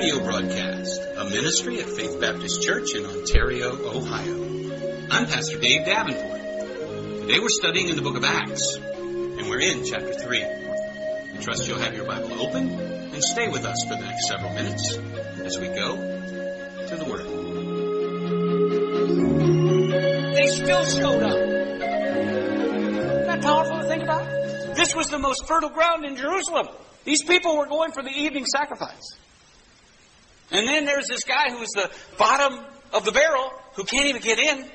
audio broadcast, a ministry of Faith Baptist Church in Ontario, Ohio. I'm Pastor Dave Davenport. Today we're studying in the book of Acts, and we're in chapter 3. I trust you'll have your Bible open and stay with us for the next several minutes as we go to the Word. They still showed up. Isn't that powerful to think about? This was the most fertile ground in Jerusalem. These people were going for the evening sacrifice. And then there's this guy who's the bottom of the barrel who can't even get in.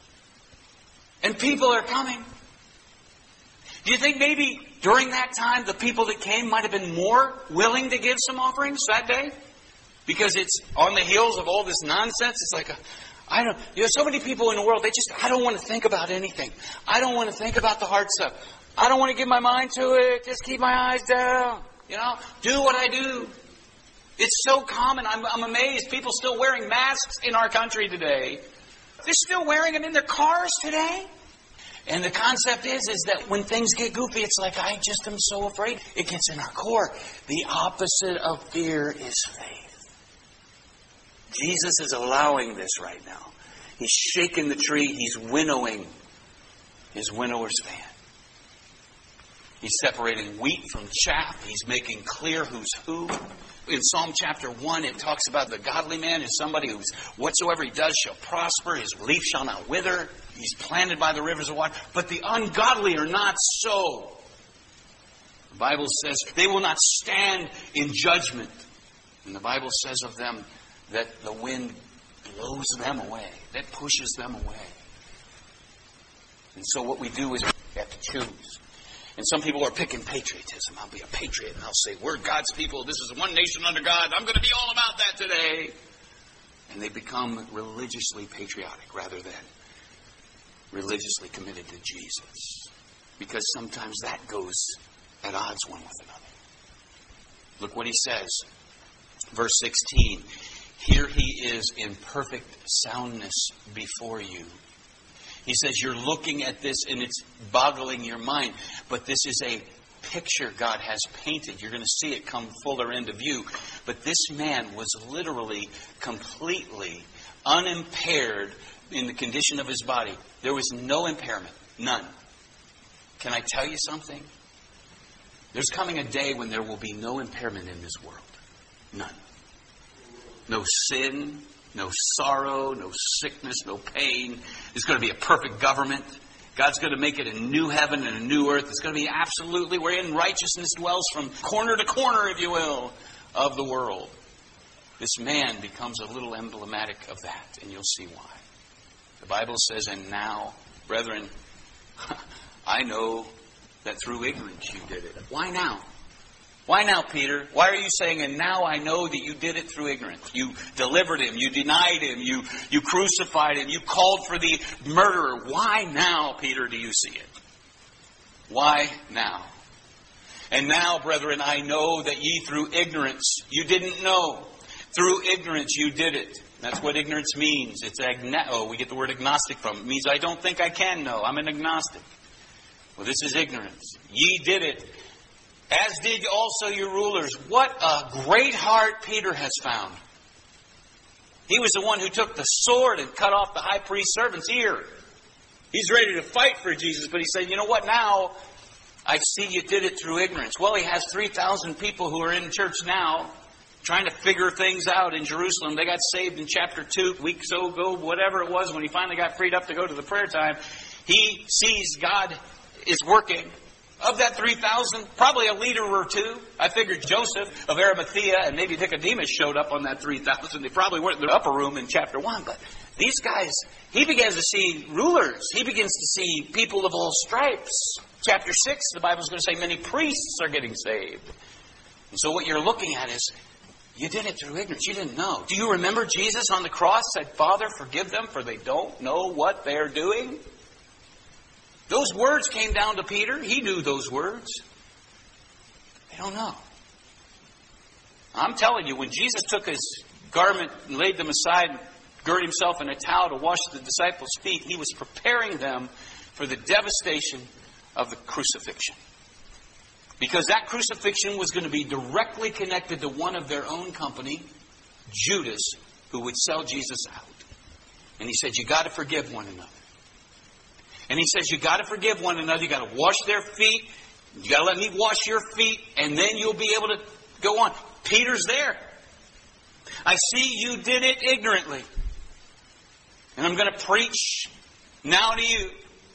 And people are coming. Do you think maybe during that time the people that came might have been more willing to give some offerings that day? Because it's on the heels of all this nonsense. It's like, so many people in the world, I don't want to think about anything. I don't want to think about the hard stuff. I don't want to give my mind to it. Just keep my eyes down. Do what I do. It's so common. I'm amazed. People still wearing masks in our country today. They're still wearing them in their cars today. And the concept is that when things get goofy, it's like, I just am so afraid. It gets in our core. The opposite of fear is faith. Jesus is allowing this right now. He's shaking the tree. He's winnowing his winnower's fan. He's separating wheat from chaff. He's making clear who's who. In Psalm chapter 1, it talks about the godly man is somebody who's whatsoever he does shall prosper. His leaf shall not wither. He's planted by the rivers of water. But the ungodly are not so. The Bible says they will not stand in judgment. And the Bible says of them that the wind blows them away. That pushes them away. And so what we do is we have to choose. And some people are picking patriotism. I'll be a patriot and I'll say, we're God's people. This is one nation under God. I'm going to be all about that today. And they become religiously patriotic rather than religiously committed to Jesus. Because sometimes that goes at odds one with another. Look what he says. Verse 16. Here he is in perfect soundness before you. He says you're looking at this and it's boggling your mind. But this is a picture God has painted. You're going to see it come fuller into view. But this man was literally completely unimpaired in the condition of his body. There was no impairment. None. Can I tell you something? There's coming a day when there will be no impairment in this world. None. No sin. No sorrow, no sickness, no pain. There's going to be a perfect government. God's going to make it a new heaven and a new earth. It's going to be absolutely wherein righteousness dwells from corner to corner, if you will, of the world. This man becomes a little emblematic of that, and you'll see why. The Bible says, and now, brethren, I know that through ignorance you did it. Why now? Why now, Peter? Why are you saying, and now I know that you did it through ignorance? You delivered him. You denied him. You crucified him. You called for the murderer. Why now, Peter, do you see it? Why now? And now, brethren, I know that ye through ignorance, you didn't know. Through ignorance you did it. That's what ignorance means. It's we get the word agnostic from it. It means I don't think I can know. I'm an agnostic. Well, this is ignorance. Ye did it. As did also your rulers. What a great heart Peter has found. He was the one who took the sword and cut off the high priest's servant's ear. He's ready to fight for Jesus, but he said, you know what, now I see you did it through ignorance. Well, he has 3,000 people who are in church now trying to figure things out in Jerusalem. They got saved in chapter 2, a week so ago, whatever it was, when he finally got freed up to go to the prayer time. He sees God is working. Of that 3,000, probably a leader or two. I figured Joseph of Arimathea and maybe Nicodemus showed up on that 3,000. They probably weren't in the upper room in chapter 1. But these guys, he begins to see rulers. He begins to see people of all stripes. Chapter 6, the Bible's going to say many priests are getting saved. And so what you're looking at is, you did it through ignorance. You didn't know. Do you remember Jesus on the cross said, Father, forgive them, for they don't know what they're doing? Those words came down to Peter. He knew those words. They don't know. I'm telling you, when Jesus took his garment and laid them aside, girded himself in a towel to wash the disciples' feet, he was preparing them for the devastation of the crucifixion. Because that crucifixion was going to be directly connected to one of their own company, Judas who would sell Jesus out. And he said, you got to forgive one another. And he says, you got to forgive one another. You got to wash their feet. You got to let me wash your feet. And then you'll be able to go on. Peter's there. I see you did it ignorantly. And I'm going to preach now to you.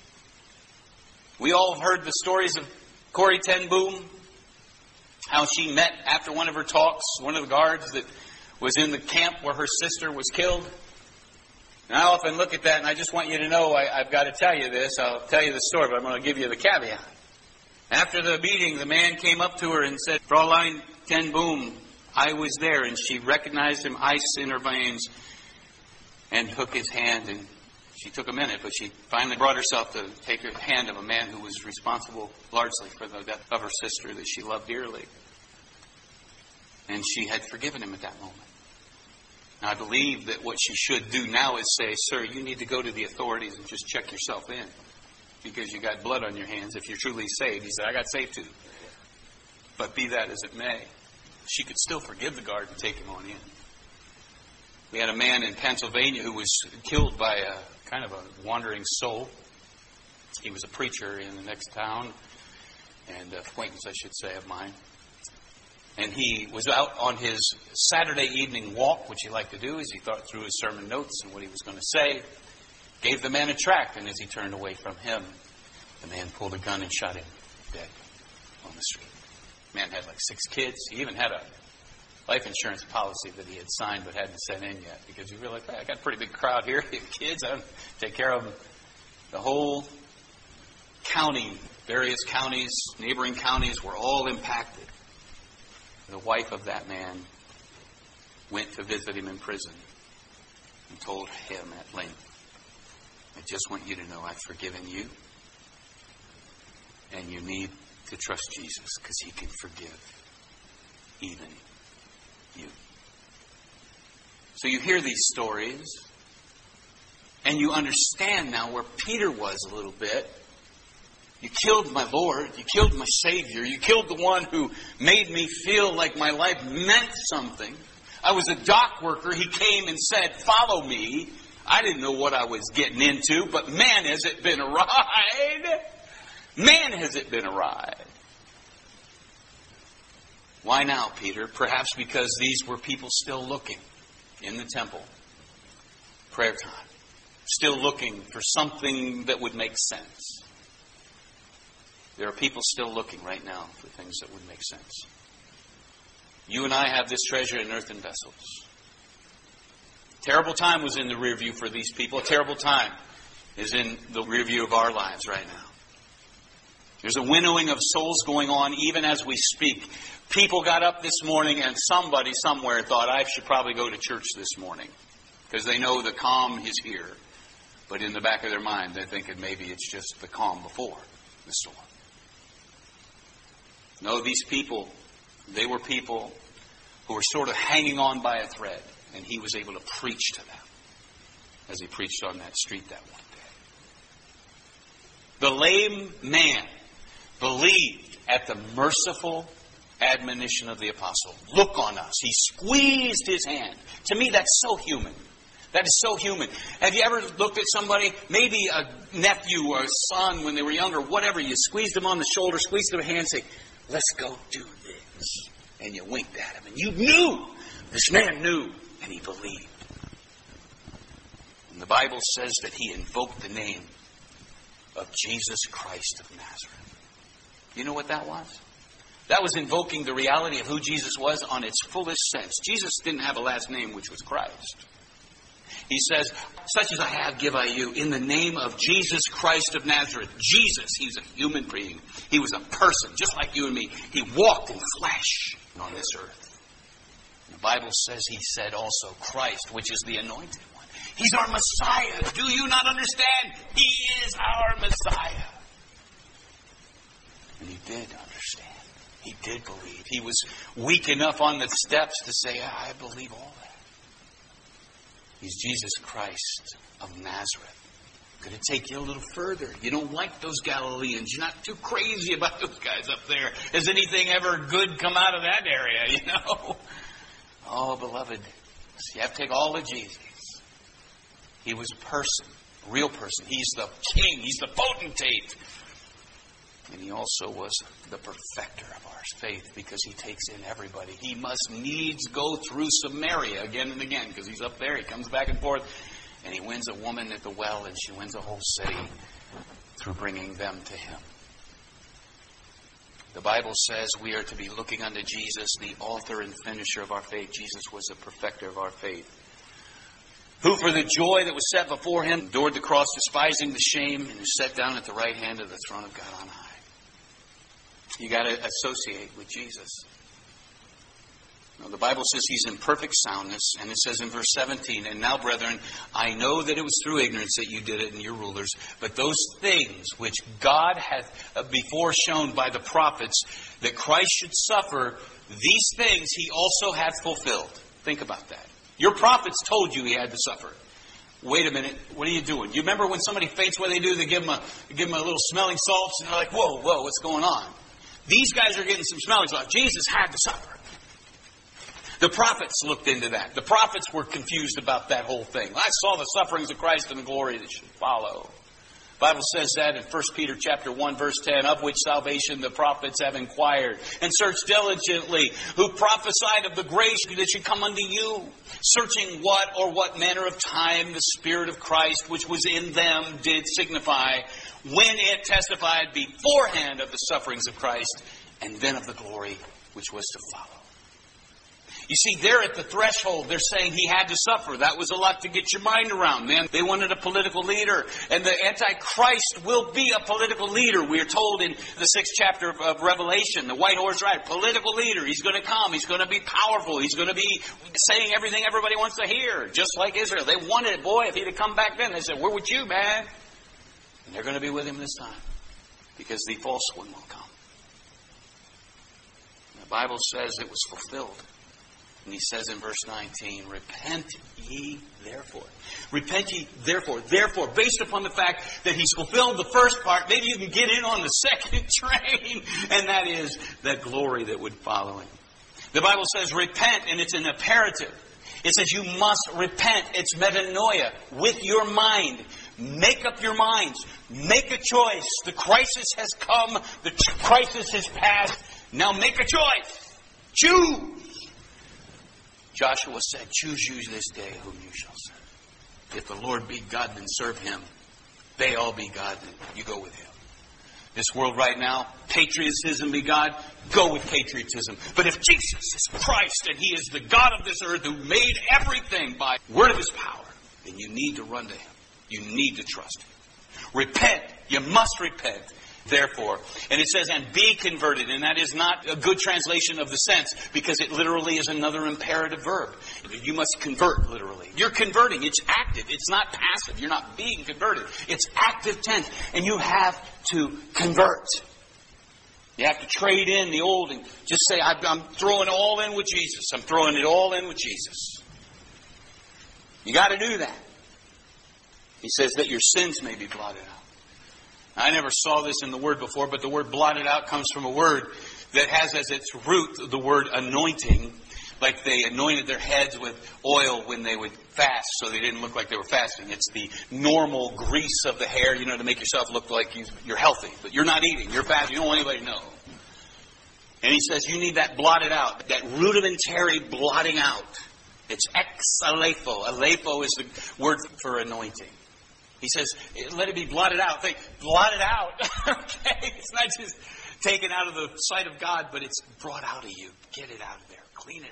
We all have heard the stories of Corrie ten Boom. How she met after one of her talks, one of the guards that was in the camp where her sister was killed. And I often look at that and I just want you to know, I've got to tell you this. I'll tell you the story, but I'm going to give you the caveat. After the meeting, the man came up to her and said, Fraulein ten Boom, I was there. And she recognized him, ice in her veins, and took his hand. And she took a minute, but she finally brought herself to take the hand of a man who was responsible largely for the death of her sister that she loved dearly. And she had forgiven him at that moment. Now, I believe that what she should do now is say, sir, you need to go to the authorities and just check yourself in. Because you got blood on your hands if you're truly saved. He said, I got saved too. But be that as it may, she could still forgive the guard and take him on in. We had a man in Pennsylvania who was killed by a kind of a wandering soul. He was a preacher in the next town, and acquaintance, I should say, of mine. And he was out on his Saturday evening walk, which he liked to do as he thought through his sermon notes and what he was going to say. Gave the man a tract, and as he turned away from him, the man pulled a gun and shot him dead on the street. The man had like 6 kids. He even had a life insurance policy that he had signed but hadn't sent in yet because he realized, hey, I got a pretty big crowd here. Kids, I take care of them. The whole county, various counties, neighboring counties were all impacted. The wife of that man went to visit him in prison and told him at length, I just want you to know I've forgiven you, and you need to trust Jesus because he can forgive even you. So you hear these stories, and you understand now where Peter was a little bit. You killed my Lord. You killed my Savior. You killed the one who made me feel like my life meant something. I was a dock worker. He came and said, follow me. I didn't know what I was getting into, but man, has it been a ride. Man, has it been a ride. Why now, Peter? Perhaps because these were people still looking in the temple. Prayer time. Still looking for something that would make sense. There are people still looking right now for things that would make sense. You and I have this treasure in earthen vessels. Terrible time was in the rear view for these people. A terrible time is in the rear view of our lives right now. There's a winnowing of souls going on even as we speak. People got up this morning and somebody somewhere thought, I should probably go to church this morning. Because they know the calm is here. But in the back of their mind, they're thinking maybe it's just the calm before the storm. No, these people, they were people who were sort of hanging on by a thread. And he was able to preach to them as he preached on that street that one day. The lame man believed at the merciful admonition of the apostle. Look on us. He squeezed his hand. To me, that's so human. That is so human. Have you ever looked at somebody, maybe a nephew or a son when they were younger, whatever, you squeezed them on the shoulder, squeezed their hand, say, let's go do this. And you winked at him. And you knew. This man knew. And he believed. And the Bible says that he invoked the name of Jesus Christ of Nazareth. You know what that was? That was invoking the reality of who Jesus was on its fullest sense. Jesus didn't have a last name, which was Christ. He says, such as I have, give I you, in the name of Jesus Christ of Nazareth. Jesus, he was a human being. He was a person, just like you and me. He walked in flesh on this earth. The Bible says he said also Christ, which is the anointed one. He's our Messiah. Do you not understand? He is our Messiah. And he did understand. He did believe. He was weak enough on the steps to say, I believe all that. He's Jesus Christ of Nazareth. I'm going to take you a little further. You don't like those Galileans. You're not too crazy about those guys up there. Has anything ever good come out of that area, you know? Oh, beloved, So you have to take all of Jesus. He was a person, a real person. He's the king. He's the potentate. And he also was the perfecter of our faith because he takes in everybody. He must needs go through Samaria again and again because he's up there. He comes back and forth. And he wins a woman at the well, and she wins a whole city through bringing them to him. The Bible says we are to be looking unto Jesus, the author and finisher of our faith. Jesus was the perfecter of our faith. Who for the joy that was set before him endured the cross, despising the shame, and who sat down at the right hand of the throne of God on high. You got to associate with Jesus. Now, the Bible says he's in perfect soundness, and it says in verse 17, and now, brethren, I know that it was through ignorance that you did it and your rulers, but those things which God hath before shown by the prophets that Christ should suffer, these things he also hath fulfilled. Think about that. Your prophets told you he had to suffer. Wait a minute, what are you doing? You remember when somebody faints, what do? They give them a little smelling salts, and they're like, whoa, what's going on? These guys are getting some smelling salts. Jesus had to suffer. The prophets looked into that. The prophets were confused about that whole thing. I saw the sufferings of Christ and the glory that should follow. The Bible says that in 1 Peter chapter 1, verse 10, of which salvation the prophets have inquired and searched diligently, who prophesied of the grace that should come unto you, searching what manner of time the Spirit of Christ which was in them did signify, when it testified beforehand of the sufferings of Christ, and then of the glory which was to follow. You see, they're at the threshold. They're saying he had to suffer. That was a lot to get your mind around, man. They wanted a political leader. And the Antichrist will be a political leader. We are told in the 6th chapter of Revelation, the white horse rider, political leader. He's going to come. He's going to be powerful. He's going to be saying everything everybody wants to hear. Just like Israel. They wanted it. Boy, if he'd have come back then, they said, we're with you, man. And they're going to be with him this time. Because the false one will come. The Bible says it was fulfilled. And he says in verse 19, repent ye therefore. Repent ye therefore. Therefore, based upon the fact that he's fulfilled the first part, maybe you can get in on the second train. And that is that glory that would follow him. The Bible says repent, and it's an imperative. It says you must repent. It's metanoia. With your mind. Make up your minds. Make a choice. The crisis has come. The crisis has passed. Now make a choice. Choose. Joshua said, choose you this day whom you shall serve. If the Lord be God, then serve him. They all be God, then you go with him. This world right now, patriotism be God, go with patriotism. But if Jesus is Christ and he is the God of this earth who made everything by word of his power, then you need to run to him. You need to trust him. Repent. You must repent. Therefore, and it says, and be converted, and that is not a good translation of the sense, because it literally is another imperative verb. You must convert, literally. You're converting. It's active. It's not passive. You're not being converted. It's active tense, and you have to convert. You have to trade in the old and just say, I'm throwing it all in with Jesus. I'm throwing it all in with Jesus. You got to do that. He says that your sins may be blotted out. I never saw this in the word before, but the word blotted out comes from a word that has as its root the word anointing. Like they anointed their heads with oil when they would fast so they didn't look like they were fasting. It's the normal grease of the hair, to make yourself look like you're healthy. But you're not eating. You're fasting. You don't want anybody to know. And he says you need that blotted out, that rudimentary blotting out. It's ex-alepho. Alepho is the word for anointing. He says, let it be blotted out. Blot it out. Okay? It's not just taken out of the sight of God, but it's brought out of you. Get it out of there. Clean it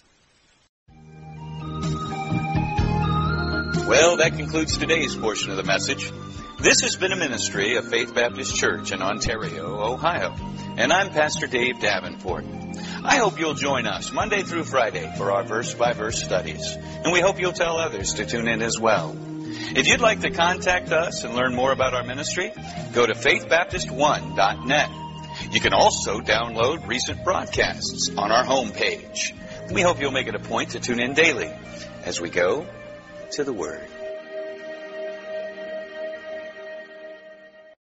out. Well, that concludes today's portion of the message. This has been a ministry of Faith Baptist Church in Ontario, Ohio. And I'm Pastor Dave Davenport. I hope you'll join us Monday through Friday for our verse-by-verse studies. And we hope you'll tell others to tune in as well. If you'd like to contact us and learn more about our ministry, go to faithbaptist1.net. You can also download recent broadcasts on our homepage. We hope you'll make it a point to tune in daily as we go to the Word.